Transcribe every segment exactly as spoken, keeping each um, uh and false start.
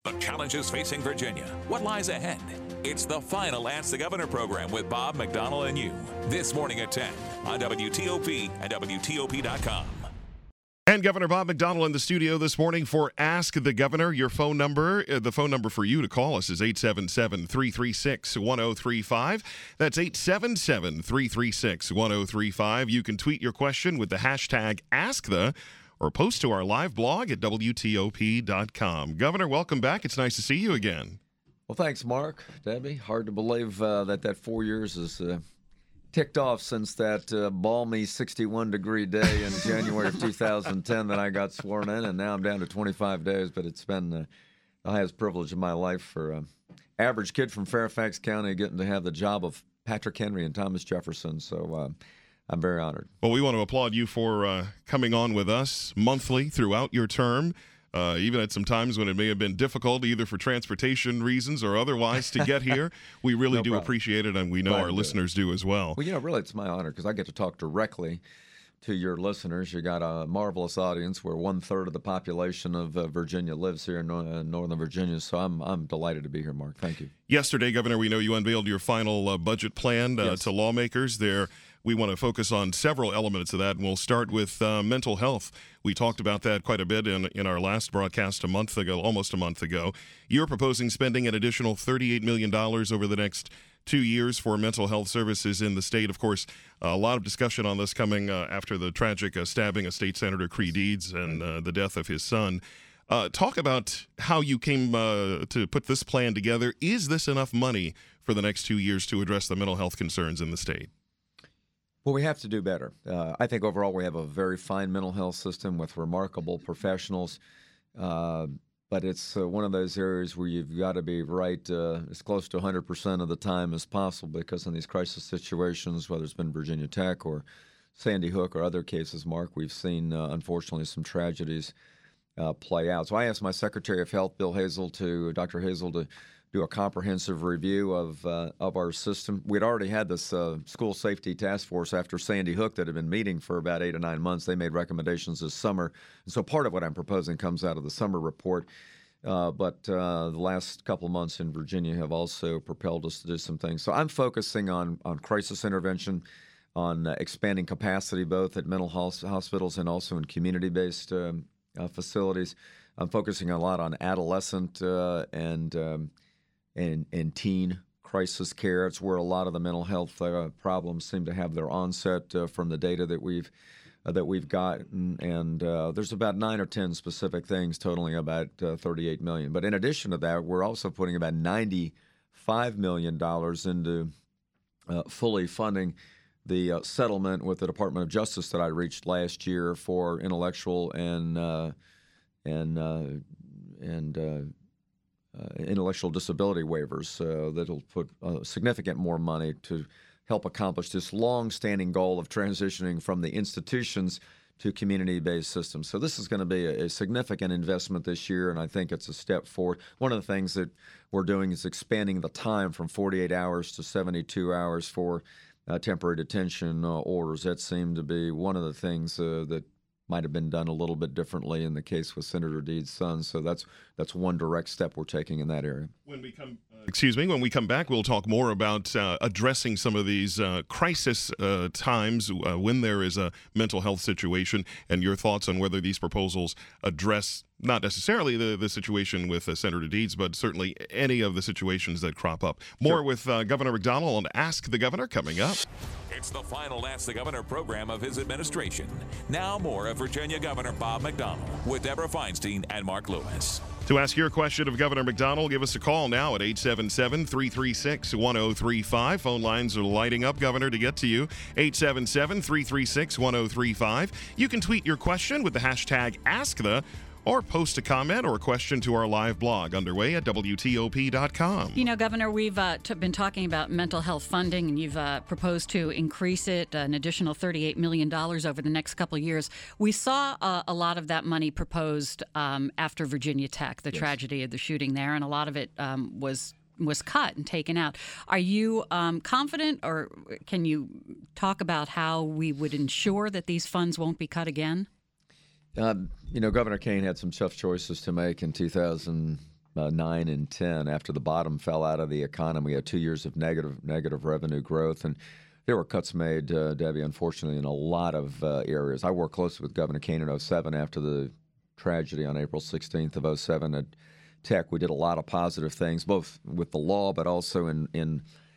The challenges facing Virginia. What lies ahead? It's the final Ask the Governor program with Bob McDonnell and you. This morning at ten on W T O P and W T O P dot com. And Governor Bob McDonnell in the studio this morning for Ask the Governor. Your phone number, uh, the phone number for you to call us is eight seven seven, three three six, one zero three five. That's eight seven seven, three three six, one zero three five. You can tweet your question with the hashtag AskThe or post to our live blog at W T O P dot com. Governor, welcome back. It's nice to see you again. Well, thanks, Mark. Debbie, hard to believe uh, that that four years is uh, ticked off since that uh, balmy sixty-one degree day in January of two thousand ten that I got sworn in, and now I'm down to twenty-five days, but it's been uh, the highest privilege of my life for an average kid from Fairfax County getting to have the job of Patrick Henry and Thomas Jefferson, so uh, I'm very honored. Well, we want to applaud you for uh, coming on with us monthly throughout your term. Uh, even at some times when it may have been difficult, either for transportation reasons or otherwise, to get here. We really No do problem. appreciate it, and we know Glad our to do listeners do as well. Well, you know, really, it's my honor because I get to talk directly to your listeners. You got a marvelous audience where one-third of the population of uh, Virginia lives here in nor- uh, Northern Virginia, so I'm I'm delighted to be here, Mark. Thank you. Yesterday, Governor, we know you unveiled your final uh, budget plan uh, Yes. to lawmakers. There, we want to focus on several elements of that, and we'll start with uh, mental health. We talked about that quite a bit in, in our last broadcast a month ago, almost a month ago. You're proposing spending an additional thirty-eight million dollars over the next two years for mental health services in the state. Of course, a lot of discussion on this coming uh, after the tragic uh, stabbing of State Senator Creed Deeds and uh, the death of his son. Uh, talk about how you came uh, to put this plan together. Is this enough money for the next two years to address the mental health concerns in the state? Well, we have to do better. Uh, I think overall we have a very fine mental health system with remarkable professionals, uh, but it's uh, one of those areas where you've got to be right uh, as close to one hundred percent of the time as possible, because in these crisis situations, whether it's been Virginia Tech or Sandy Hook or other cases, Mark, we've seen, uh, unfortunately, some tragedies uh, play out. So I asked my Secretary of Health, Bill Hazel, to Doctor Hazel, to do a comprehensive review of uh, of our system. We'd already had this uh, school safety task force after Sandy Hook that had been meeting for about eight or nine months. They made recommendations this summer. And so part of what I'm proposing comes out of the summer report. Uh, but uh, the last couple of months in Virginia have also propelled us to do some things. So I'm focusing on, on crisis intervention, on uh, expanding capacity both at mental health hospitals and also in community-based um, uh, facilities. I'm focusing a lot on adolescent uh, and um, and, and teen crisis care. It's where a lot of the mental health uh, problems seem to have their onset uh, from the data that we've uh, that we've gotten. And uh, there's about nine or ten specific things totaling about uh, thirty-eight million dollars. But in addition to that, we're also putting about ninety-five million dollars into uh, fully funding the uh, settlement with the Department of Justice that I reached last year for intellectual and uh, and uh, and uh, Uh, intellectual disability waivers uh, that'll put uh, significant more money to help accomplish this long-standing goal of transitioning from the institutions to community-based systems. So this is going to be a, a significant investment this year, and I think it's a step forward. One of the things that we're doing is expanding the time from forty-eight hours to seventy-two hours for uh, temporary detention uh, orders. That seemed to be one of the things uh, that might have been done a little bit differently in the case with Senator Deeds' son. So that's that's one direct step we're taking in that area. When we come, uh, excuse me, when we come back, we'll talk more about uh, addressing some of these uh, crisis uh, times uh, when there is a mental health situation, and your thoughts on whether these proposals address not necessarily the, the situation with uh, Senator Deeds, but certainly any of the situations that crop up. More Sure. with uh, Governor McDonnell on Ask the Governor coming up. It's the final Ask the Governor program of his administration. Now more of Virginia Governor Bob McDonnell with Deborah Feinstein and Mark Lewis. To ask your question of Governor McDonnell, give us a call now at eight seven seven, three three six, one zero three five. Phone lines are lighting up, Governor, to get to you. eight seven seven, three three six, one zero three five. You can tweet your question with the hashtag AskThe, or post a comment or a question to our live blog underway at W T O P dot com. You know, Governor, we've uh, t- been talking about mental health funding, and you've uh, proposed to increase it uh, an additional thirty-eight million dollars over the next couple of years. We saw uh, a lot of that money proposed um, after Virginia Tech, the Yes. tragedy of the shooting there, and a lot of it um, was was cut and taken out. Are you um, confident, or can you talk about how we would ensure that these funds won't be cut again? Uh, you know, Governor Kane had some tough choices to make in two thousand uh, nine and ten after the bottom fell out of the economy. We had two years of negative negative revenue growth, and there were cuts made, uh, Debbie, unfortunately, in a lot of uh, areas. I worked closely with Governor Kane in oh seven after the tragedy on April sixteenth of oh seven at Tech. We did a lot of positive things, both with the law but also in in,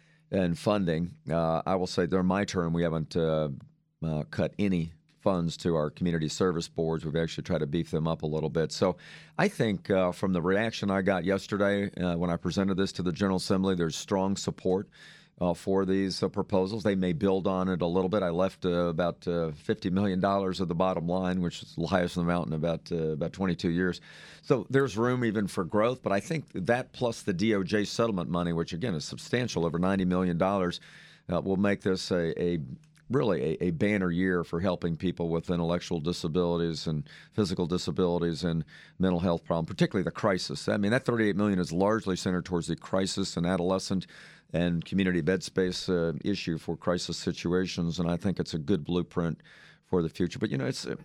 in funding. Uh, I will say during my term, we haven't uh, uh, cut any funds to our community service boards. We've actually tried to beef them up a little bit. So I think uh, from the reaction I got yesterday uh, when I presented this to the General Assembly, there's strong support uh, for these uh, proposals. They may build on it a little bit. I left uh, about uh, fifty million dollars of the bottom line, which is the highest in the mountain in about, uh, about twenty-two years. So there's room even for growth. But I think that plus the D O J settlement money, which again is substantial, over ninety million dollars, uh, will make this a, a really a, a banner year for helping people with intellectual disabilities and physical disabilities and mental health problems, particularly the crisis. I mean, that thirty-eight million dollars is largely centered towards the crisis and adolescent and community bed space uh, issue for crisis situations, and I think it's a good blueprint for the future. But, you know, it's uh,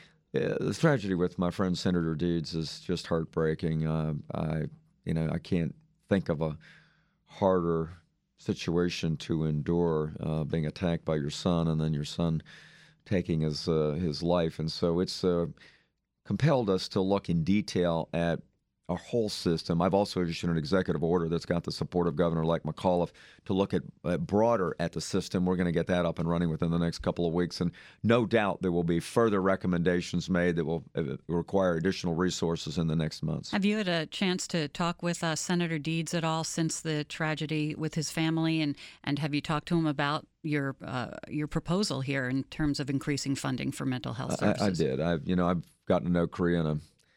the tragedy with my friend Senator Deeds is just heartbreaking. Uh, I, you know, I can't think of a harder situation to endure, uh, being attacked by your son and then your son taking his uh, his life. And so it's uh, compelled us to look in detail at our whole system. I've also issued an executive order that's got the support of Governor-elect McAuliffe to look at uh, broader at the system. We're going to get that up and running within the next couple of weeks. And no doubt there will be further recommendations made that will uh, require additional resources in the next months. Have you had a chance to talk with uh, Senator Deeds at all since the tragedy with his family? And, and have you talked to him about your uh, your proposal here in terms of increasing funding for mental health services? I, I did. I, you know, I've gotten to know Kriana.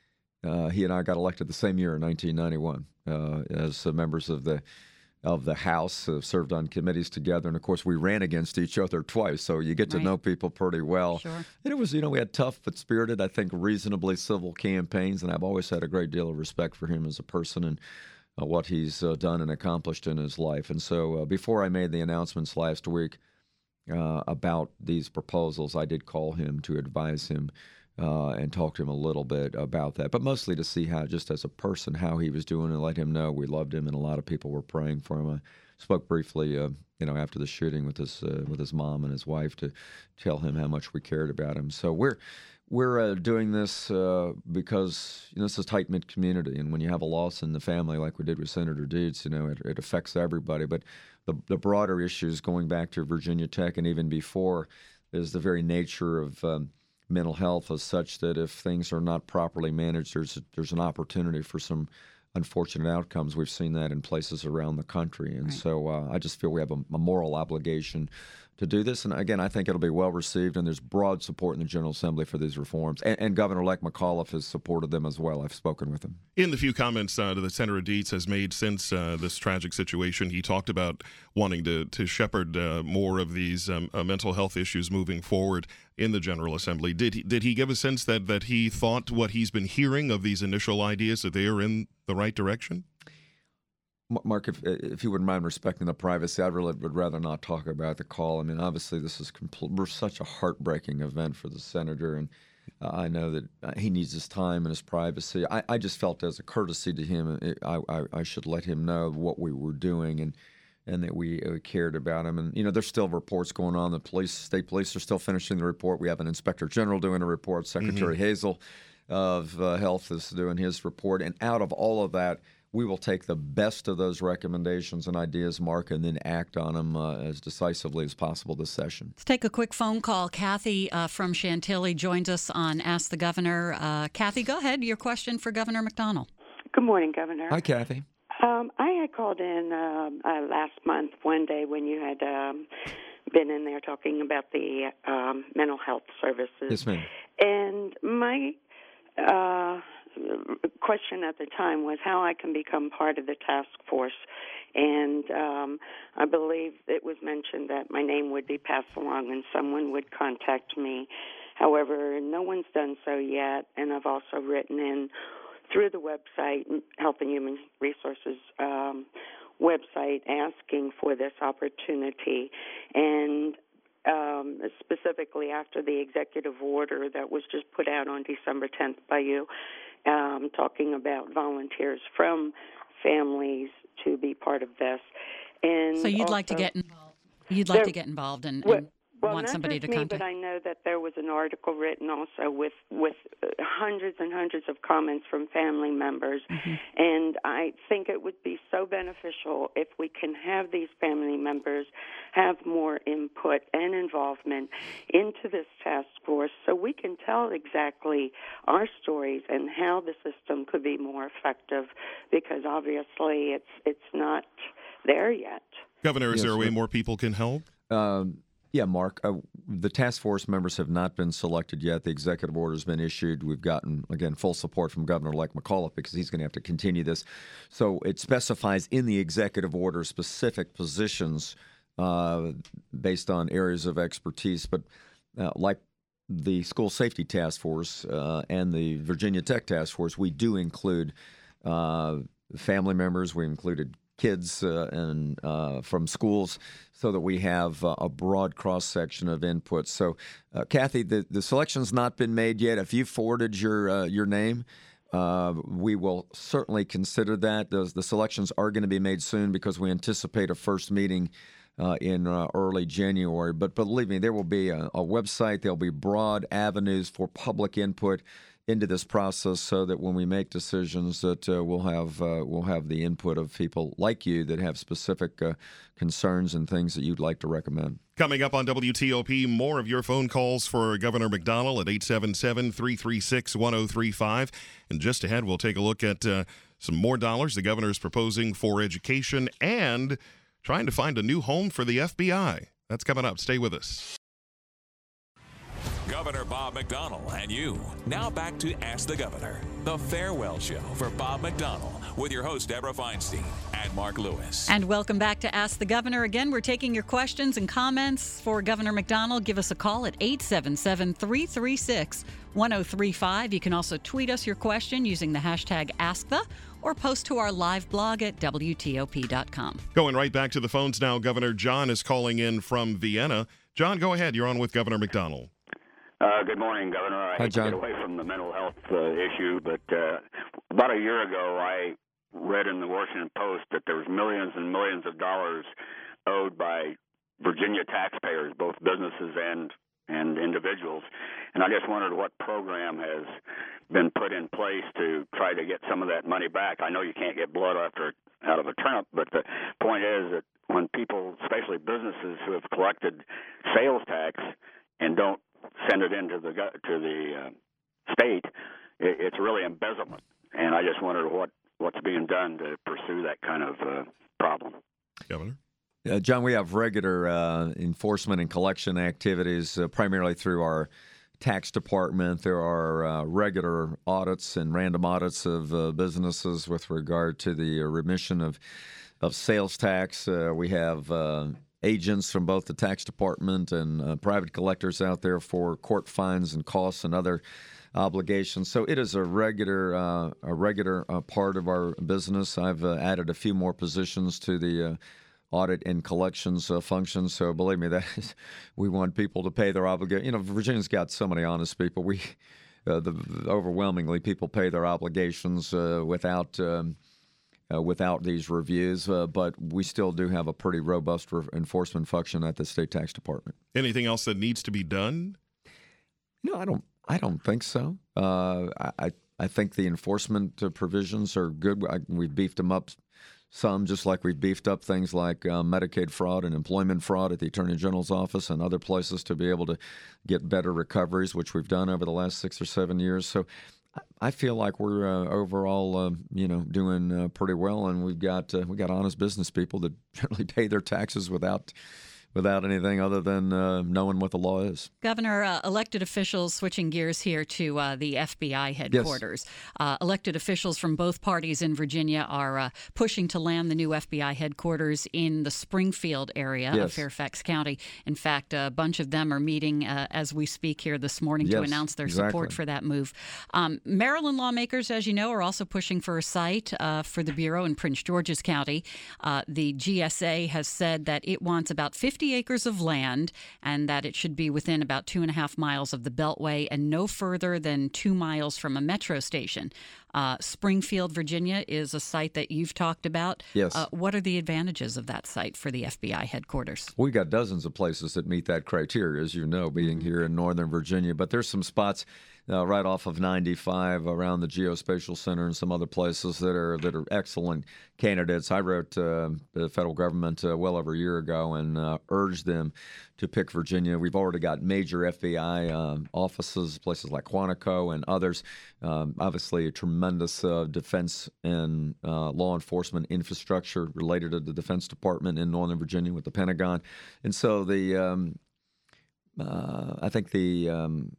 Uh, he and I got elected the same year in nineteen ninety-one uh, as uh, members of the of the House, uh, served on committees together, and of course we ran against each other twice. So you get to right. know people pretty well. Sure. And it was, you know, we had tough but spirited, I think, reasonably civil campaigns, and I've always had a great deal of respect for him as a person and uh, what he's uh, done and accomplished in his life. And so uh, before I made the announcements last week uh, about these proposals, I did call him to advise him. Uh, and talk to him a little bit about that, but mostly to see how, just as a person, how he was doing and let him know we loved him and a lot of people were praying for him. I spoke briefly, uh, you know, after the shooting with his uh, with his mom and his wife to tell him how much we cared about him. So we're we're uh, doing this uh, because you know this is a tight-knit community, and when you have a loss in the family like we did with Senator Deeds, you know, it, it affects everybody. But the the broader issues going back to Virginia Tech and even before is the very nature of um, mental health is such that if things are not properly managed, there's there's an opportunity for some unfortunate outcomes. We've seen that in places around the country, and right. so uh, I just feel we have a, a moral obligation to do this. And again, I think it'll be well received, and there's broad support in the General Assembly for these reforms. And, and Governor-elect McAuliffe has supported them as well. I've spoken with him. In the few comments uh, that Senator Deeds has made since uh, this tragic situation, he talked about wanting to, to shepherd uh, more of these um, uh, mental health issues moving forward in the General Assembly. Did he, did he give a sense that, that he thought what he's been hearing of these initial ideas, that they are in the right direction? Mark, if if you wouldn't mind respecting the privacy, I really would rather not talk about the call. I mean, obviously, this is compl- such a heartbreaking event for the senator, and uh, I know that uh, he needs his time and his privacy. I, I just felt as a courtesy to him, it, I, I, I should let him know what we were doing and and that we uh, cared about him. And, you know, there's still reports going on. The police, state police are still finishing the report. We have an inspector general doing a report. Secretary mm-hmm. Hazel of uh, Health is doing his report. And out of all of that, we will take the best of those recommendations and ideas, Mark, and then act on them uh, as decisively as possible this session. Let's take a quick phone call. Kathy uh, from Chantilly joins us on Ask the Governor. Uh, Kathy, go ahead. Your question for Governor McDonnell. Good morning, Governor. Hi, Kathy. Um, I had called in um, uh, last month, one day, when you had um, been in there talking about the um, mental health services. Yes, ma'am. And my uh, question at the time was how I can become part of the task force. And um, I believe it was mentioned that my name would be passed along and someone would contact me. However, no one's done so yet, and I've also written in through the website, Health and Human Resources um, website, asking for this opportunity. And um, specifically after the executive order that was just put out on December tenth by you, um, talking about volunteers from families to be part of this. And so you'd also, like to get involved. You'd like there, to get involved and, well, and well, want not somebody just to me, contact. but I know that there was an article written also with with hundreds and hundreds of comments from family members, mm-hmm. and I think it would be so beneficial if we can have these family members have more input and involvement into this task force, so we can tell exactly our stories and how the system could be more effective. Because obviously, it's it's not there yet. Governor, is yes, there a way sir. more people can help? Um, yeah, Mark, uh, the task force members have not been selected yet. The executive order has been issued. We've gotten, again, full support from Governor-elect McAuliffe because he's going to have to continue this. So it specifies in the executive order specific positions uh, based on areas of expertise. But uh, like the School Safety Task Force uh, and the Virginia Tech Task Force, we do include uh, family members. We included kids uh, and uh, from schools, so that we have uh, a broad cross-section of input. So, uh, Kathy, the, the selection's not been made yet. If you forwarded your uh, your name, uh, we will certainly consider that. Those, the selections are going to be made soon because we anticipate a first meeting uh, in uh, early January. But believe me, there will be a, a website. There'll be broad avenues for public input into this process, so that when we make decisions, that uh, we'll have uh, we'll have the input of people like you that have specific uh, concerns and things that you'd like to recommend. Coming up on W T O P, more of your phone calls for Governor McDonnell at eight seven seven, three three six, one oh three five. And just ahead, we'll take a look at uh, some more dollars the governor is proposing for education and trying to find a new home for the F B I. That's coming up. Stay with us. Governor Bob McDonnell and you. Now back to Ask the Governor, the farewell show for Bob McDonnell, with your host, Deborah Feinstein and Mark Lewis. And welcome back to Ask the Governor. Again, we're taking your questions and comments for Governor McDonnell. Give us a call at eight seven seven, three three six, one oh three five. You can also tweet us your question using the hashtag AskThe, or post to our live blog at W T O P dot com. Going right back to the phones now, Governor John is calling in from Vienna. John, go ahead. You're on with Governor McDonnell. Uh, good morning, Governor. I Hi, hate John. to get away from the mental health uh, issue, but uh, about a year ago, I read in the Washington Post that there was millions and millions of dollars owed by Virginia taxpayers, both businesses and and individuals. And I just wondered what program has been put in place to try to get some of that money back. I know you can't get blood after out of a turnip, but the point is that when people, especially businesses who have collected sales tax and don't send it into the to the uh, state, it, it's really embezzlement. And I just wondered what, what's being done to pursue that kind of uh, problem. Governor? Uh, John, we have regular uh, enforcement and collection activities, uh, primarily through our tax department. There are uh, regular audits and random audits of uh, businesses with regard to the uh, remission of of sales tax. Uh, we have uh, agents from both the tax department and uh, private collectors out there for court fines and costs and other obligations. So it is a regular uh, a regular uh, part of our business. I've uh, added a few more positions to the uh, audit and collections uh, functions. So believe me, that is, we want people to pay their obligation. You know, Virginia's got so many honest people. We uh, the overwhelmingly people pay their obligations uh, without. Um, Uh, without these reviews, uh, but we still do have a pretty robust re- enforcement function at the state tax department. Anything else that needs to be done? No, I don't. I don't think so. Uh, I I think the enforcement uh, provisions are good. I, we've beefed them up some, just like we've beefed up things like uh, Medicaid fraud and employment fraud at the Attorney General's office and other places to be able to get better recoveries, which we've done over the last six or seven years. So I feel like we're uh, overall, uh, you know, doing uh, pretty well, and we've got uh, we got honest business people that generally pay their taxes without without anything other than uh, knowing what the law is. Governor, uh, elected officials, switching gears here to uh, the F B I headquarters. Yes. Uh, elected officials from both parties in Virginia are uh, pushing to land the new F B I headquarters in the Springfield area yes. of Fairfax County. In fact, a bunch of them are meeting uh, as we speak here this morning yes, to announce their exactly. support for that move. Um, Maryland lawmakers, as you know, are also pushing for a site uh, for the Bureau in Prince George's County. Uh, the G S A has said that it wants about fifty fifty acres of land, and that it should be within about two and a half miles of the Beltway and no further than two miles from a metro station. Uh, Springfield, Virginia is a site that you've talked about. Yes. Uh, what are the advantages of that site for the F B I headquarters? We got dozens of places that meet that criteria, as you know, being Mm-hmm. here in Northern Virginia. But there's some spots uh, right off of ninety-five around the Geospatial Center and some other places that are that are excellent candidates. I wrote uh, the federal government uh, well over a year ago and uh, urged them to pick Virginia. We've already got major F B I uh, offices, places like Quantico and others. Um, obviously, a tremendous uh, defense and uh, law enforcement infrastructure related to the Defense Department in Northern Virginia with the Pentagon. And so the um, uh, I think the um,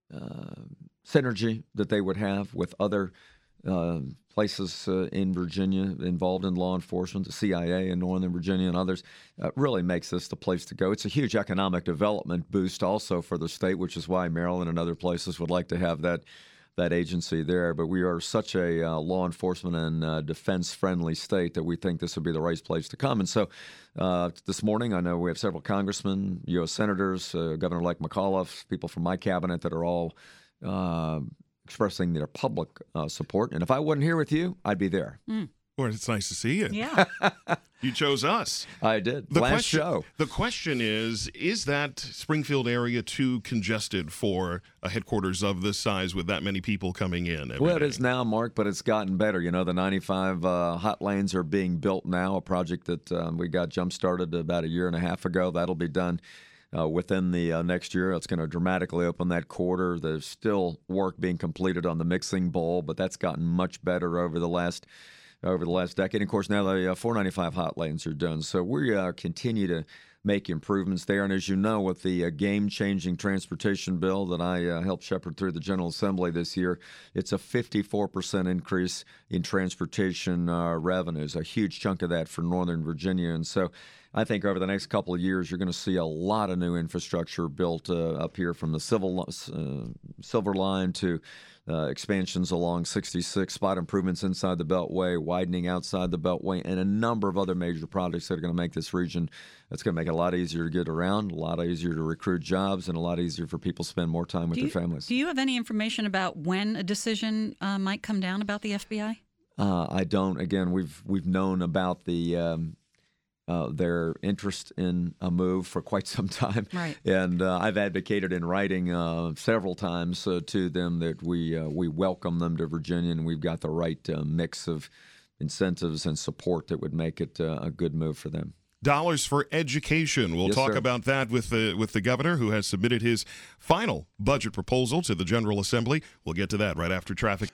uh, synergy that they would have with other uh, places uh, in Virginia involved in law enforcement, the C I A in Northern Virginia and others, uh, really makes this the place to go. It's a huge economic development boost also for the state, which is why Maryland and other places would like to have that that agency there. But we are such a uh, law enforcement and uh, defense-friendly state that we think this would be the right place to come. And so uh, this morning, I know we have several congressmen, U S senators, uh, Governor-elect McAuliffe, people from my cabinet that are all uh, expressing their public uh, support. And if I wasn't here with you, I'd be there. Mm. Well, it's nice to see you. Yeah. You chose us. I did. The Last question, show. The question is, is that Springfield area too congested for a headquarters of this size with that many people coming in every Well, it day? is now, Mark, but it's gotten better. You know, the ninety-five uh, hot lanes are being built now, a project that um, we got jump-started about a year and a half ago. That'll be done uh, within the uh, next year. It's going to dramatically open that quarter. There's still work being completed on the mixing bowl, but that's gotten much better over the last over the last decade. And of course, now the uh, four ninety-five hot lanes are done. So we uh, continue to make improvements there. And as you know, with the uh, game-changing transportation bill that I uh, helped shepherd through the General Assembly this year, it's a fifty-four percent increase in transportation uh, revenues, a huge chunk of that for Northern Virginia. And so I think over the next couple of years, you're going to see a lot of new infrastructure built uh, up here, from the civil, uh, Silver Line to Uh, expansions along sixty-six, spot improvements inside the Beltway, widening outside the Beltway, and a number of other major projects that are going to make this region, that's going to make it a lot easier to get around, a lot easier to recruit jobs, and a lot easier for people to spend more time with do their you, families. Do you have any information about when a decision uh, might come down about the F B I? Uh, I don't. Again, we've we've known about the um, uh, their interest in a move for quite some time, Right. and uh, I've advocated in writing uh, several times uh, to them that we uh, we welcome them to Virginia, and we've got the right uh, mix of incentives and support that would make it uh, a good move for them. Dollars for education. We'll Yes, talk sir. about that with the with the governor, who has submitted his final budget proposal to the General Assembly. We'll get to that right after traffic.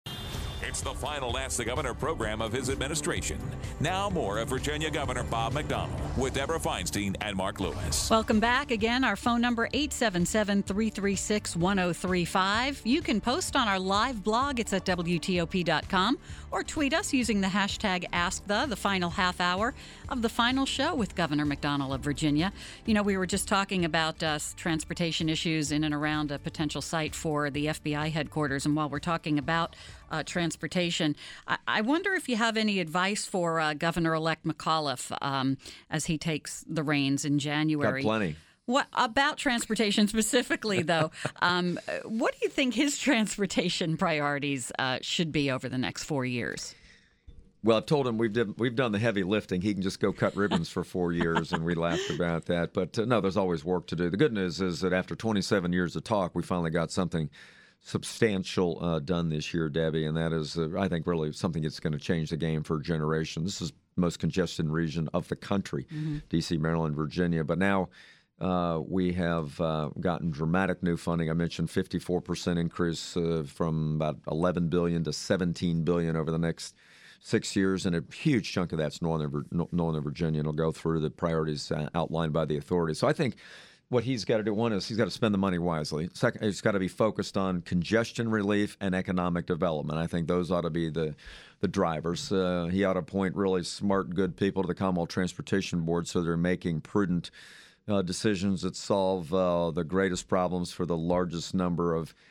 It's the final Ask the Governor program of his administration. Now more of Virginia Governor Bob McDonnell with Deborah Feinstein and Mark Lewis. Welcome back. Again, our phone number eight seven seven, three three six, one zero three five. You can post on our live blog. It's at W T O P dot com, or tweet us using the hashtag AskThe, the final half hour of the final show with Governor McDonnell of Virginia. You know, we were just talking about uh, transportation issues in and around a potential site for the F B I headquarters. And while we're talking about uh, transportation, I-, I wonder if you have any advice for uh, Governor-elect McAuliffe um, as he takes the reins in January. Got plenty. What about transportation specifically, though? um, what do you think his transportation priorities uh, should be over the next four years? Well, I've told him we've did, we've done the heavy lifting. He can just go cut ribbons for four years, and we laughed about that. But uh, no, there's always work to do. The good news is that after twenty-seven years of talk, we finally got something substantial uh, done this year, Debbie, and that is, uh, I think, really something that's going to change the game for a generation. This is the most congested region of the country, mm-hmm. D C, Maryland, Virginia. But now uh, we have uh, gotten dramatic new funding. I mentioned fifty-four percent increase uh, from about eleven billion dollars to seventeen billion dollars over the next six years, and a huge chunk of that's Northern, Northern Virginia, and it'll go through the priorities uh, outlined by the authorities. So I think what he's got to do, one is he's got to spend the money wisely. Second, he's got to be focused on congestion relief and economic development. I think those ought to be the the drivers. Uh, he ought to appoint really smart, good people to the Commonwealth Transportation Board so they're making prudent uh, decisions that solve uh, the greatest problems for the largest number of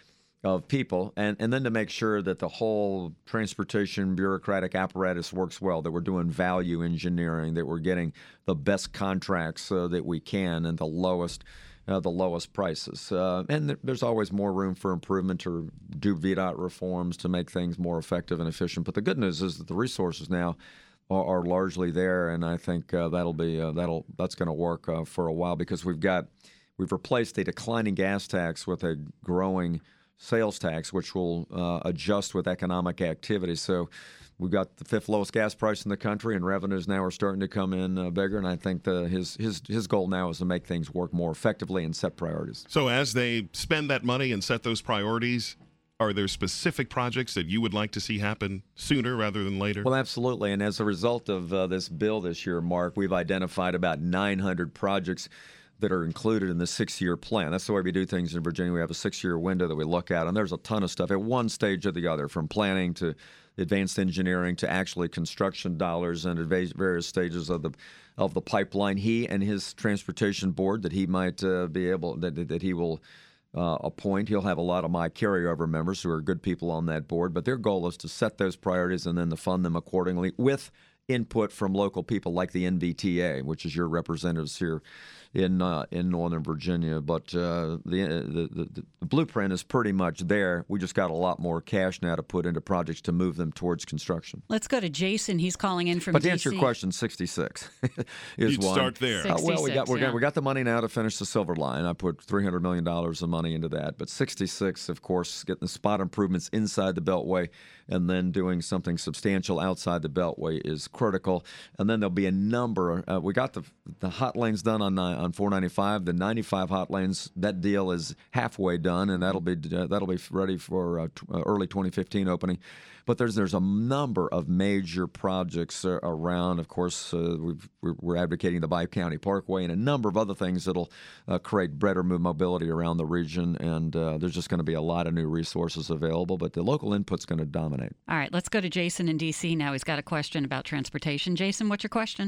of people, and, and then to make sure that the whole transportation bureaucratic apparatus works well, that we're doing value engineering, that we're getting the best contracts so that we can and the lowest uh, the lowest prices. Uh, and th- there's always more room for improvement to do V DOT reforms to make things more effective and efficient. But the good news is that the resources now are, are largely there, and I think uh, that'll be uh, that'll that's going to work uh, for a while, because we've got we've replaced a declining gas tax with a growing sales tax, which will uh, adjust with economic activity. So we've got the fifth lowest gas price in the country, and revenues now are starting to come in uh, bigger. And I think the, his his his goal now is to make things work more effectively and set priorities. So as they spend that money and set those priorities, are there specific projects that you would like to see happen sooner rather than later? Well, absolutely. And as a result of uh, this bill this year, Mark, we've identified about nine hundred projects that are included in the six-year plan. That's the way we do things in Virginia. We have a six-year window that we look at, and there's a ton of stuff at one stage or the other, from planning to advanced engineering to actually construction dollars and at various stages of the of the pipeline. He and his transportation board that he might uh, be able that that he will uh, appoint. He'll have a lot of my carryover members who are good people on that board, but their goal is to set those priorities and then to fund them accordingly with input from local people like the N V T A, which is your representatives here in uh, in Northern Virginia. But uh, the, the, the the blueprint is pretty much there. We just got a lot more cash now to put into projects to move them towards construction. Let's go to Jason. He's calling in from But to D C. answer your question, sixty-six is You'd one. start there. Uh, well, we got we're yeah. gonna, we got the money now to finish the Silver Line. I put three hundred million dollars of money into that. But sixty-six, of course, getting the spot improvements inside the Beltway and then doing something substantial outside the Beltway is critical. And then there'll be a number. Uh, we got the the hot lanes done on uh, on four ninety-five. The ninety-five hot lanes, that deal is halfway done, and that'll be uh, that'll be ready for uh, t- uh, early twenty fifteen opening. But there's there's a number of major projects uh, around. Of course, uh, we've, we're, we're advocating the Bi-County Parkway and a number of other things that'll uh, create better mobility around the region. And uh, there's just going to be a lot of new resources available, but the local input's going to dominate. All right, let's go to Jason in D C now. He's got a question about transportation. Jason, what's your question?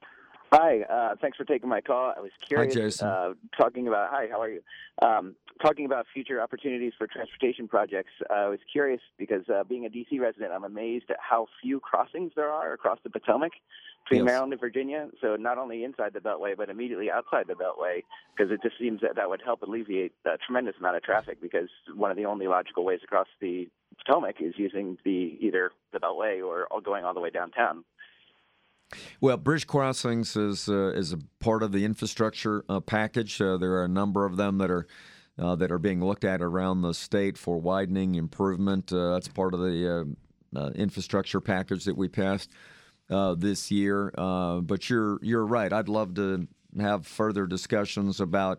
Hi, uh, thanks for taking my call. I was curious. Hi, Jason. Uh, talking about hi, how are you? Um, talking about future opportunities for transportation projects. Uh, I was curious because uh, being a D C resident, I'm amazed at how few crossings there are across the Potomac between Yes. Maryland and Virginia. So not only inside the Beltway, but immediately outside the Beltway, because it just seems that that would help alleviate a tremendous amount of traffic. Because one of the only logical ways across the Potomac is using the either the Beltway or going all the way downtown. Well, bridge crossings is uh, is a part of the infrastructure uh, package. Uh, there are a number of them that are uh, that are being looked at around the state for widening improvement. Uh, that's part of the uh, uh, infrastructure package that we passed uh, this year. Uh, but you're you're right. I'd love to have further discussions about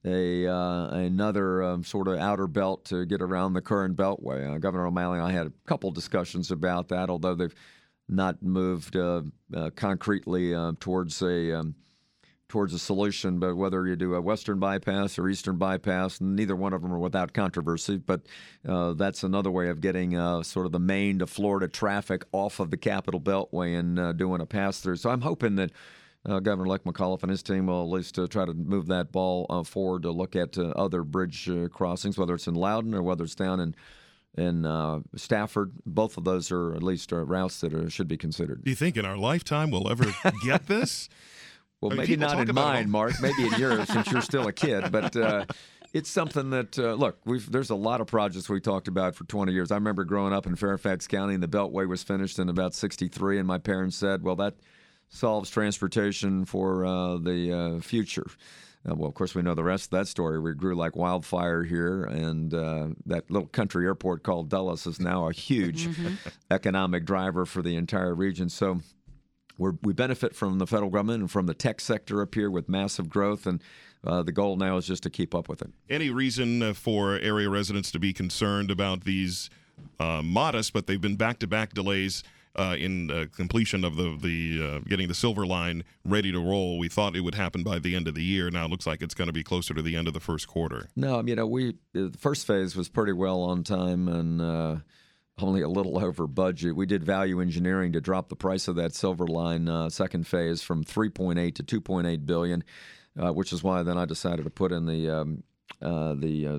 a uh, another um, sort of outer belt to get around the current beltway. Uh, Governor O'Malley and I had a couple discussions about that, although they've not moved uh, uh, concretely uh, towards a um, towards a solution. But whether you do a western bypass or eastern bypass, neither one of them are without controversy. But uh, that's another way of getting uh, sort of the Maine to Florida traffic off of the Capitol Beltway and uh, doing a pass through. So I'm hoping that uh, Governor-elect McAuliffe and his team will at least uh, try to move that ball uh, forward to look at uh, other bridge uh, crossings, whether it's in Loudoun or whether it's down in in uh, Stafford. Both of those are at least uh, routes that are, should be considered. Do you think in our lifetime we'll ever get this? Well, I mean, maybe people not talk in about it mine, all- Mark. Maybe in yours, since you're still a kid. But uh, it's something that, uh, look, we've there's a lot of projects we talked about for twenty years. I remember growing up in Fairfax County, and the Beltway was finished in about sixty-three, and my parents said, well, that solves transportation for uh, the uh, future. Uh, well, of course, we know the rest of that story. We grew like wildfire here, and uh, that little country airport called Dulles is now a huge economic driver for the entire region. So we're, we benefit from the federal government and from the tech sector up here with massive growth, and uh, the goal now is just to keep up with it. Any reason uh, for area residents to be concerned about these uh, modest, but they've been back-to-back delays Uh, in uh, completion of the the uh, getting the Silver Line ready to roll? We thought it would happen by the end of the year. Now it looks like it's going to be closer to the end of the first quarter. No, you know, we the first phase was pretty well on time and uh, only a little over budget. We did value engineering to drop the price of that Silver Line uh, second phase from three point eight to two point eight billion, uh, which is why then I decided to put in the um, uh, the uh,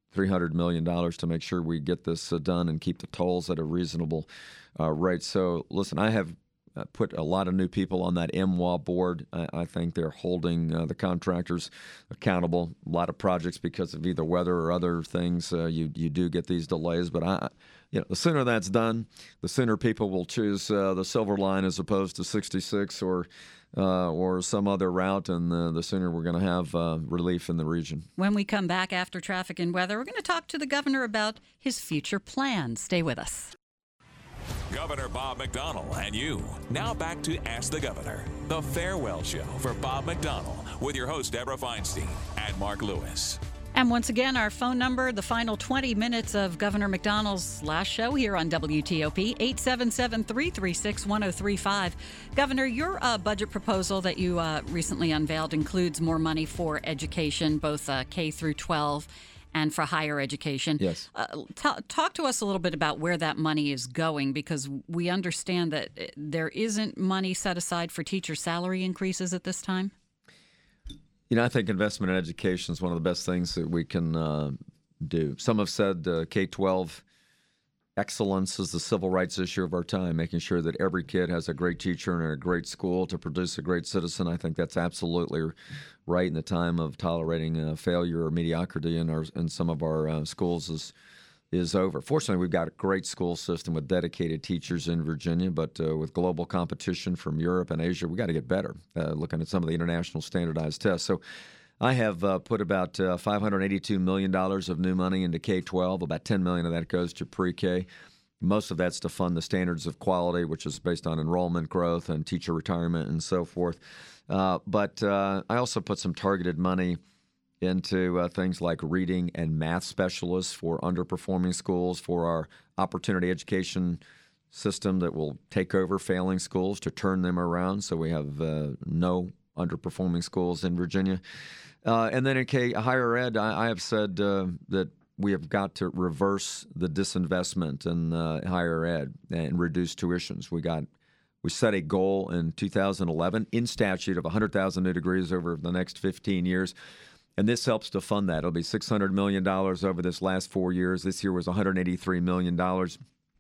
three hundred million dollars to make sure we get this uh, done and keep the tolls at a reasonable uh, rate. So, listen, I have uh, put a lot of new people on that M W A board. I, I think they're holding uh, the contractors accountable. A lot of projects, because of either weather or other things, uh, you you do get these delays. But I, you know, the sooner that's done, the sooner people will choose uh, the Silver Line as opposed to sixty-six or uh, or some other route, and the, the sooner we're going to have uh, relief in the region. When we come back after traffic and weather, we're going to talk to the governor about his future plans. Stay with us. Governor Bob McDonnell and you. Now back to Ask the Governor, the farewell show for Bob McDonnell, with your host Deborah Feinstein and Mark Lewis. And once again, our phone number, the final twenty minutes of Governor McDonnell's last show here on W T O P, eight seven seven, three three six, one oh three five. Governor, your uh, budget proposal that you uh, recently unveiled includes more money for education, both uh, K through twelve and for higher education. Yes. Uh, t- talk to us a little bit about where that money is going, because we understand that there isn't money set aside for teacher salary increases at this time. You know, I think investment in education is one of the best things that we can uh, do. Some have said uh, K twelve excellence is the civil rights issue of our time, making sure that every kid has a great teacher and a great school to produce a great citizen. I think that's absolutely right in the time of tolerating uh, failure or mediocrity in our in some of our uh, schools is is over. Fortunately, we've got a great school system with dedicated teachers in Virginia, but uh, with global competition from Europe and Asia, we got to get better, uh, looking at some of the international standardized tests. So I have uh, put about uh, five hundred eighty-two million dollars of new money into K twelve. About ten million dollars of that goes to pre-K. Most of that's to fund the standards of quality, which is based on enrollment growth and teacher retirement and so forth. Uh, but uh, I also put some targeted money into uh, things like reading and math specialists for underperforming schools, for our opportunity education system that will take over failing schools to turn them around so we have uh, no underperforming schools in Virginia. Uh, and then in K, higher ed, I, I have said uh, that we have got to reverse the disinvestment in uh, higher ed and reduce tuitions. We got we set a goal in two thousand eleven in statute of one hundred thousand new degrees over the next fifteen years. And this helps to fund that. It'll be six hundred million dollars over this last four years. This year was one hundred eighty-three million dollars.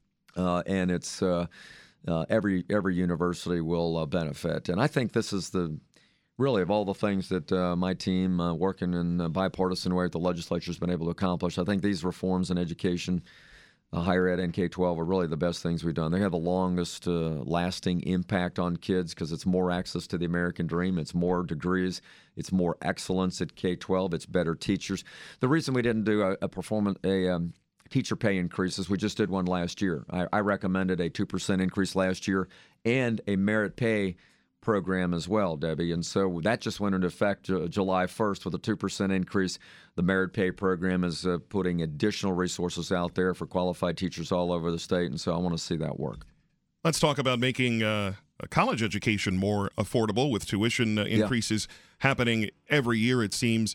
Uh, and it's uh, uh, every every university will uh, benefit. And I think this is the really, of all the things that uh, my team, uh, working in a bipartisan way at the legislature, has been able to accomplish, I think these reforms in education, uh, higher ed and K twelve, are really the best things we've done. They have the longest uh, lasting impact on kids because it's more access to the American dream. It's more degrees. It's more excellence at K twelve. It's better teachers. The reason we didn't do a, a performance, a um, teacher pay increases, we just did one last year. I, I recommended a two percent increase last year and a merit pay program as well, Debbie. And so that just went into effect uh, July first with a two percent increase. The merit pay program is uh, putting additional resources out there for qualified teachers all over the state. And so I want to see that work. Let's talk about making uh, college education more affordable with tuition uh, increases yeah. happening every year, it seems.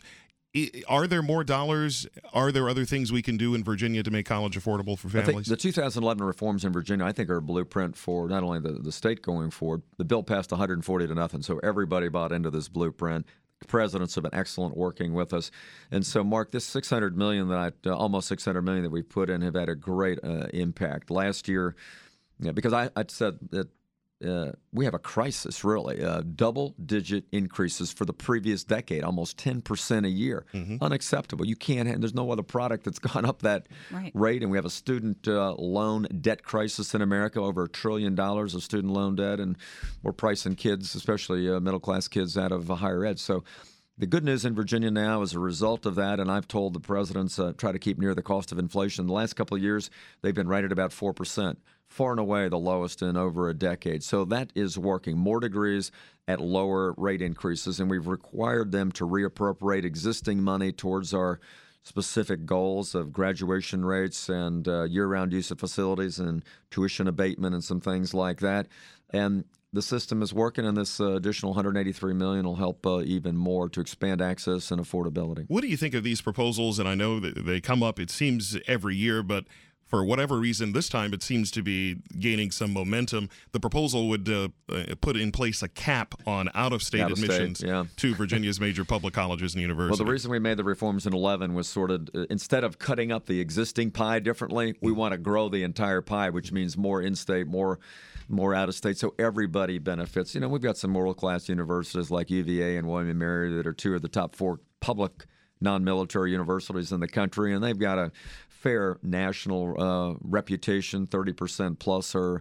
Are there more dollars? Are there other things we can do in Virginia to make college affordable for families? I think the two thousand eleven reforms in Virginia, I think, are a blueprint for not only the, the state going forward. The bill passed one hundred forty to nothing, so everybody bought into this blueprint. The presidents have been excellent working with us. And so, Mark, this six hundred million dollars that I, uh, almost six hundred million dollars that we put in have had a great uh, impact. Last year, yeah, because I, I said that Uh, we have a crisis, really. Uh, double-digit increases for the previous decade, almost ten percent a year. Mm-hmm. Unacceptable. You can't have, there's no other product that's gone up that right. rate. And we have a student uh, loan debt crisis in America, over a trillion dollars of student loan debt. And we're pricing kids, especially uh, middle-class kids, out of uh, higher ed. So the good news in Virginia now as a result of that, and I've told the presidents uh, try to keep near the cost of inflation. The last couple of years, they've been right at about four percent. Far and away the lowest in over a decade. So that is working. More degrees at lower rate increases, and we've required them to reappropriate existing money towards our specific goals of graduation rates and uh, year-round use of facilities and tuition abatement and some things like that. And the system is working, and this uh, additional one hundred eighty-three million dollars will help uh, even more to expand access and affordability. What do you think of these proposals? And I know that they come up, it seems, every year, but For whatever reason, this time it seems to be gaining some momentum. The proposal would uh, uh, put in place a cap on out-of-state Out of state, admissions yeah. to Virginia's major public colleges and universities. Well, the reason we made the reforms in eleven was sort of, uh, instead of cutting up the existing pie differently, we want to grow the entire pie, which means more in-state, more more out-of-state, so everybody benefits. You know, we've got some world-class universities like U V A and William and Mary that are two of the top four public non-military universities in the country, and they've got a fair national uh, reputation, thirty percent plus or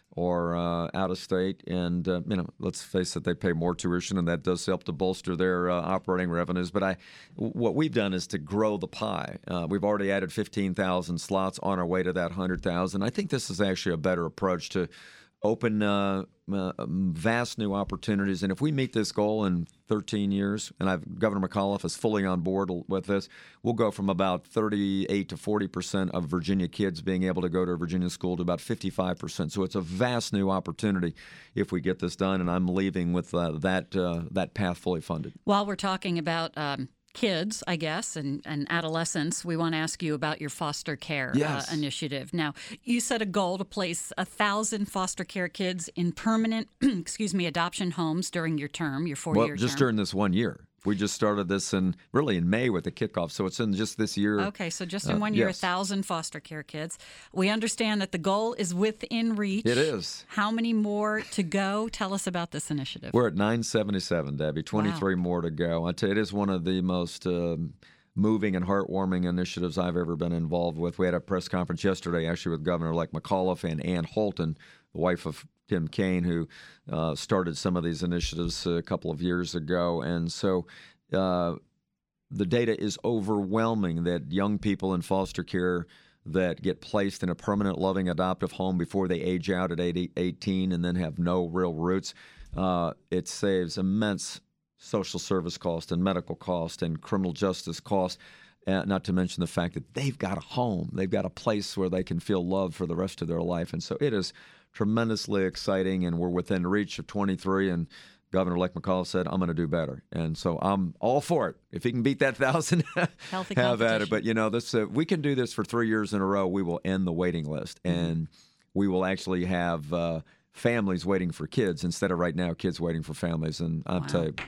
or uh, out of state. And, uh, you know, let's face it, they pay more tuition, and that does help to bolster their uh, operating revenues. But I, what we've done is to grow the pie. Uh, we've already added fifteen thousand slots on our way to that one hundred thousand. I think this is actually a better approach to open uh, uh, vast new opportunities. And if we meet this goal in thirteen years, and I've, Governor McAuliffe is fully on board with this, we'll go from about thirty-eight to forty percent of Virginia kids being able to go to a Virginia school to about fifty-five percent. So it's a vast new opportunity if we get this done, and I'm leaving with uh, that uh, that path fully funded. While we're talking about um kids, I guess, and, and adolescents, we want to ask you about your foster care yes. uh, initiative. Now, you set a goal to place a thousand foster care kids in permanent, excuse me, adoption homes during your term, your four-year well, term. just during this one year. We just started this in really in May with the kickoff, so it's in just this year. Okay, so just in uh, one year, yes. a thousand foster care kids. We understand that the goal is within reach. It is. How many more to go? Tell us about this initiative. We're at nine seventy-seven, Debbie. twenty-three wow. more to go. I tell you, it is one of the most um, moving and heartwarming initiatives I've ever been involved with. We had a press conference yesterday, actually, with Governor-elect McAuliffe and Ann Holton, the wife of Tim Kaine, who uh, started some of these initiatives a couple of years ago. And so uh, the data is overwhelming that young people in foster care that get placed in a permanent, loving, adoptive home before they age out at eighteen and then have no real roots, uh, it saves immense social service cost and medical cost and criminal justice cost. Uh, not to mention the fact that they've got a home. They've got a place where they can feel love for the rest of their life. And so it is tremendously exciting, and we're within reach of twenty-three, and Governor-elect McAuliffe said, I'm going to do better. And so I'm all for it. If he can beat that thousand, Healthy have at it. competition. But, you know, this uh, we can do this for three years in a row. We will end the waiting list, Mm-hmm. and we will actually have uh, families waiting for kids instead of right now kids waiting for families. And I'll Wow. tell you,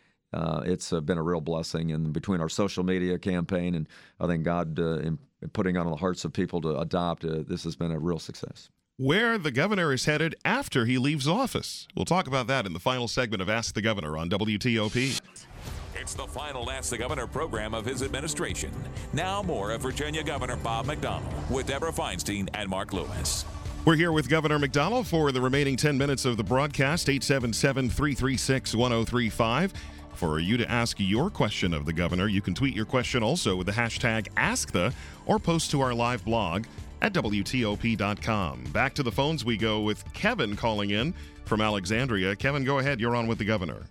Uh, it's uh, been a real blessing, and between our social media campaign and I think God uh, in, in putting on the hearts of people to adopt, uh, this has been a real success. Where the governor is headed after he leaves office. We'll talk about that in the final segment of Ask the Governor on W T O P. It's the final Ask the Governor program of his administration. Now more of Virginia Governor Bob McDonnell with Deborah Feinstein and Mark Lewis. We're here with Governor McDonnell for the remaining ten minutes of the broadcast. eight seven seven, three three six, one oh three five. For you to ask your question of the governor, you can tweet your question also with the hashtag AskThe or post to our live blog at W T O P dot com. Back to the phones we go with Kevin calling in from Alexandria. Kevin, go ahead. You're on with the governor.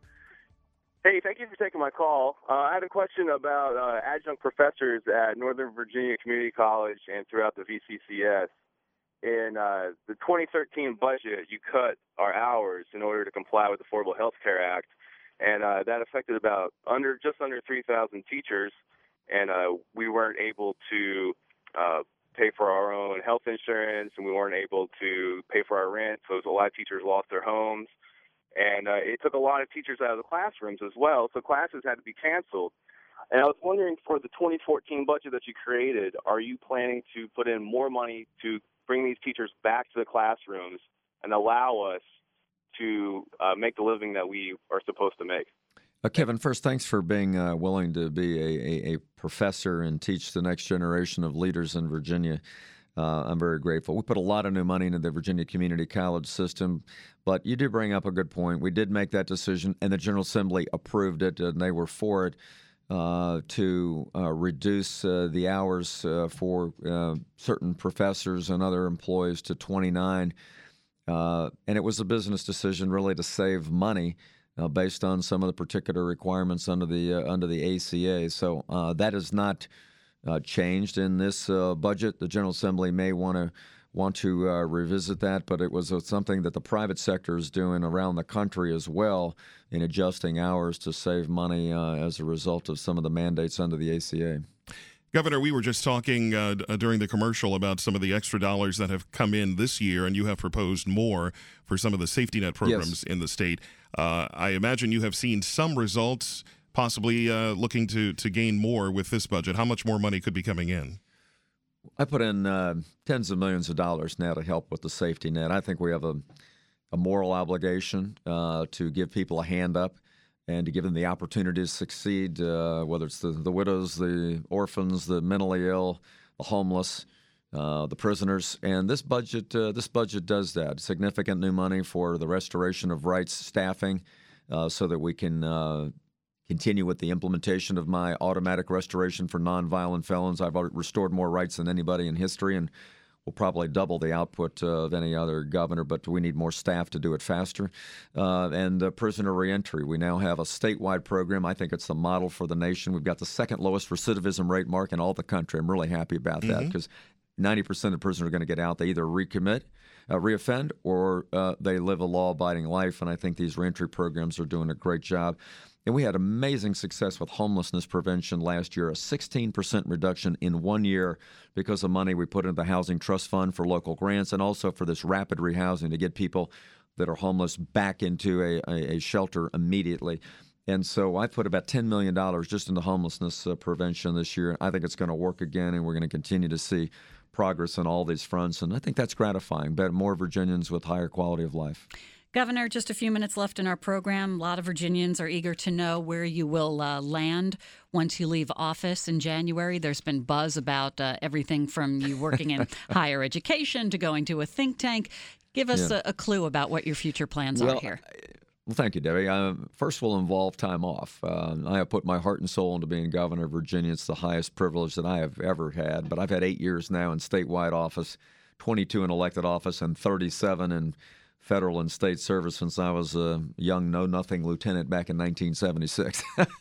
Hey, thank you for taking my call. Uh, I had a question about uh, adjunct professors at Northern Virginia Community College and throughout the V C C S. In uh, the twenty thirteen budget, you cut our hours in order to comply with the Affordable Health Care Act. And uh, that affected about under just under three thousand teachers, and uh, we weren't able to uh, pay for our own health insurance, and we weren't able to pay for our rent, so a lot of teachers lost their homes, and uh, it took a lot of teachers out of the classrooms as well, so classes had to be canceled. And I was wondering, for the twenty fourteen budget that you created, are you planning to put in more money to bring these teachers back to the classrooms and allow us to uh, make the living that we are supposed to make? Uh, Kevin, first, thanks for being uh, willing to be a, a, a professor and teach the next generation of leaders in Virginia. Uh, I'm very grateful. We put a lot of new money into the Virginia Community College system, but you do bring up a good point. We did make that decision, and the General Assembly approved it, and they were for it, uh, to uh, reduce uh, the hours uh, for uh, certain professors and other employees to twenty-nine. Uh, and it was a business decision really to save money uh, based on some of the particular requirements under the uh, under the A C A. So uh, that is not uh, changed in this uh, budget. The General Assembly may want to want to uh, revisit that, but it was uh, something that the private sector is doing around the country as well in adjusting hours to save money uh, as a result of some of the mandates under the A C A. Governor, we were just talking uh, d- during the commercial about some of the extra dollars that have come in this year, and you have proposed more for some of the safety net programs Yes. in the state. Uh, I imagine you have seen some results, possibly uh, looking to, to gain more with this budget. How much more money could be coming in? I put in uh, tens of millions of dollars now to help with the safety net. I think we have a, a moral obligation uh, to give people a hand up and to give them the opportunity to succeed, uh, whether it's the, the widows, the orphans, the mentally ill, the homeless, uh, the prisoners. And this budget, uh, this budget does that. Significant new money for the restoration of rights staffing, uh, so that we can uh, continue with the implementation of my automatic restoration for nonviolent felons. I've already restored more rights than anybody in history, and we'll probably double the output uh, of any other governor, but we need more staff to do it faster. Uh, and uh, prisoner reentry. We now have a statewide program. I think it's the model for the nation. We've got the second lowest recidivism rate, Mark, in all the country. I'm really happy about that because ninety percent of prisoners are going to get out. They either recommit, uh, reoffend, or uh, they live a law-abiding life, and I think these reentry programs are doing a great job. And we had amazing success with homelessness prevention last year, a sixteen percent reduction in one year because of money we put into the Housing Trust Fund for local grants and also for this rapid rehousing to get people that are homeless back into a, a, a shelter immediately. And so I put about ten million dollars just into homelessness uh, prevention this year. I think it's going to work again, and we're going to continue to see progress on all these fronts. And I think that's gratifying, but more Virginians with higher quality of life. Governor, just a few minutes left in our program. A lot of Virginians are eager to know where you will uh, land once you leave office in January. There's been buzz about uh, everything from you working in higher education to going to a think tank. Give us Yeah. a, a clue about what your future plans Well, are here. Well, thank you, Debbie. Uh, first will involve time off. Uh, I have put my heart and soul into being governor of Virginia. It's the highest privilege that I have ever had. But I've had eight years now in statewide office, twenty-two in elected office, and thirty-seven in federal and state service since I was a young know-nothing lieutenant back in nineteen seventy-six.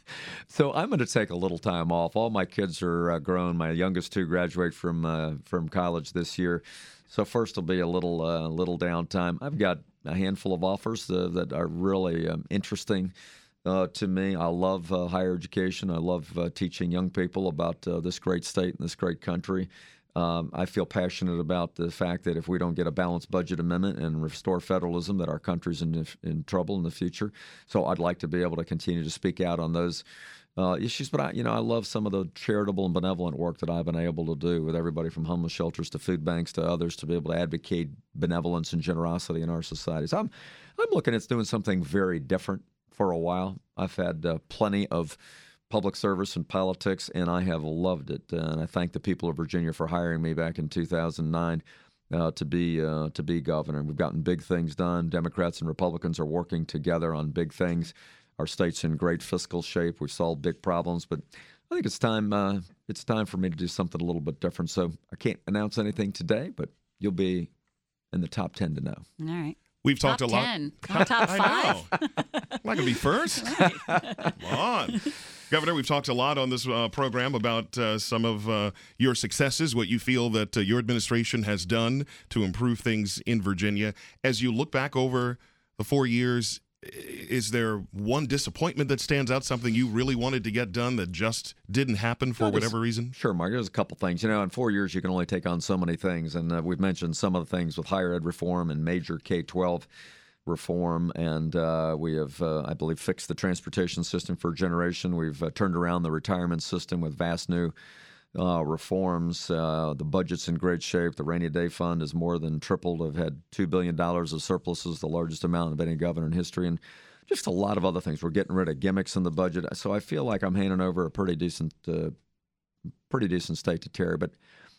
So I'm going to take a little time off. All my kids are uh, grown. My youngest two graduate from uh, from college this year. So first will be a little uh, little downtime. I've got a handful of offers uh, that are really um, interesting uh, to me. I love uh, higher education. I love uh, teaching young people about uh, this great state and this great country. Um, I feel passionate about the fact that if we don't get a balanced budget amendment and restore federalism, that our country's in, in trouble in the future. So I'd like to be able to continue to speak out on those uh, issues. But I, you know, I love some of the charitable and benevolent work that I've been able to do with everybody from homeless shelters to food banks to others to be able to advocate benevolence and generosity in our society. So I'm, I'm looking at doing something very different for a while. I've had uh, plenty of public service and politics, and I have loved it. Uh, and I thank the people of Virginia for hiring me back in two thousand nine uh, to be uh, to be governor. We've gotten big things done. Democrats and Republicans are working together on big things. Our state's in great fiscal shape. We've solved big problems, but I think it's time. Uh, it's time for me to do something a little bit different. So I can't announce anything today, but you'll be in the top ten to know. All right. We've talked top a lot. ten, not top I five. know. I'm not going to be first. Come on. Governor, we've talked a lot on this uh, program about uh, some of uh, your successes, what you feel that uh, your administration has done to improve things in Virginia. As you look back over the four years, is there one disappointment that stands out, something you really wanted to get done that just didn't happen for No, there's- whatever reason? Sure, Mark. There's a couple things. You know, in four years, you can only take on so many things. And uh, we've mentioned some of the things with higher ed reform and major K twelve reform. And uh, we have, uh, I believe, fixed the transportation system for a generation. We've uh, turned around the retirement system with vast new uh, reforms. Uh, the budget's in great shape. The rainy day fund has more than tripled. I've had two billion dollars of surpluses, the largest amount of any governor in history. And just a lot of other things. We're getting rid of gimmicks in the budget. So I feel like I'm handing over a pretty decent uh, pretty decent state to Terry. But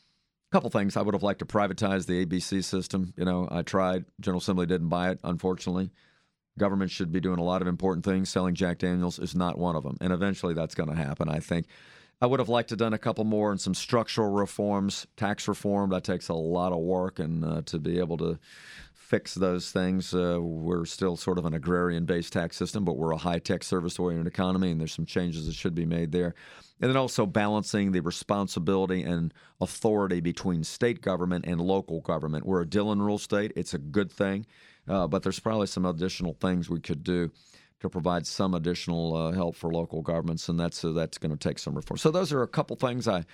a couple things. I would have liked to privatize the A B C system. You know, I tried. General Assembly didn't buy it, unfortunately. Government should be doing a lot of important things. Selling Jack Daniels is not one of them. And eventually that's going to happen, I think. I would have liked to have done a couple more and some structural reforms, tax reform. That takes a lot of work, and uh, to be able to fix those things, uh, we're still sort of an agrarian-based tax system, but we're a high-tech service-oriented economy, and there's some changes that should be made there. And then also balancing the responsibility and authority between state government and local government. We're a Dillon Rule state. It's a good thing, uh, but there's probably some additional things we could do to provide some additional uh, help for local governments, and that's uh, that's going to take some reform. So those are a couple things I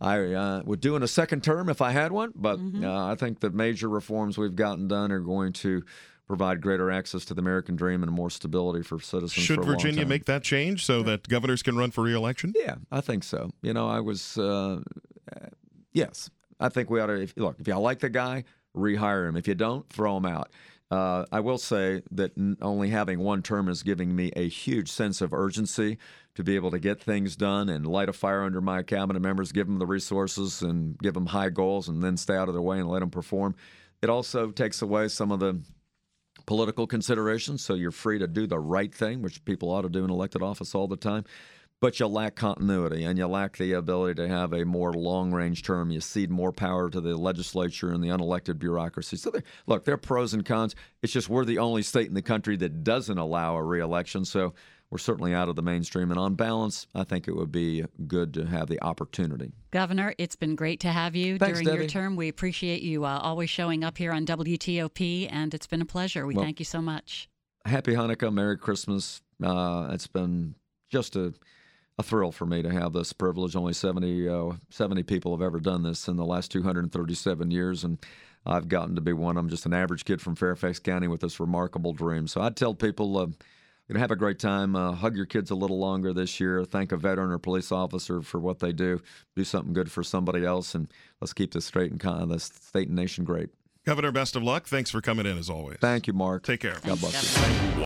I uh, would do in a second term if I had one, but Mm-hmm. uh, I think the major reforms we've gotten done are going to provide greater access to the American dream and more stability for citizens. Should for a long Virginia time. make that change so that governors can run for re-election? Yeah, I think so. You know, I was, uh, uh, yes, I think we ought to, if, look, if you like the guy, rehire him. If you don't, throw him out. Uh, I will say that n- only having one term is giving me a huge sense of urgency to be able to get things done and light a fire under my cabinet members, give them the resources and give them high goals and then stay out of their way and let them perform. It also takes away some of the political considerations, so you're free to do the right thing, which people ought to do in elected office all the time. But you lack continuity, and you lack the ability to have a more long-range term. You cede more power to the legislature and the unelected bureaucracy. So, there, look, there are pros and cons. It's just we're the only state in the country that doesn't allow a re-election, so we're certainly out of the mainstream. And on balance, I think it would be good to have the opportunity. Governor, it's been great to have you Thanks, during your Debbie. term. We appreciate you uh, always showing up here on W T O P, and it's been a pleasure. We Well, thank you so much. Happy Hanukkah, Merry Christmas. Uh, it's been just a, a thrill for me to have this privilege. Only seventy, uh, seventy people have ever done this in the last two hundred thirty-seven years, and I've gotten to be one. I'm just an average kid from Fairfax County with this remarkable dream. So I'd tell people, uh, you know, have a great time. Uh, hug your kids a little longer this year. Thank a veteran or police officer for what they do. Do something good for somebody else, and let's keep this state and con- this state and nation great. Governor, best of luck. Thanks for coming in as always. Thank you, Mark. Take care. God Thanks, bless you. Governor.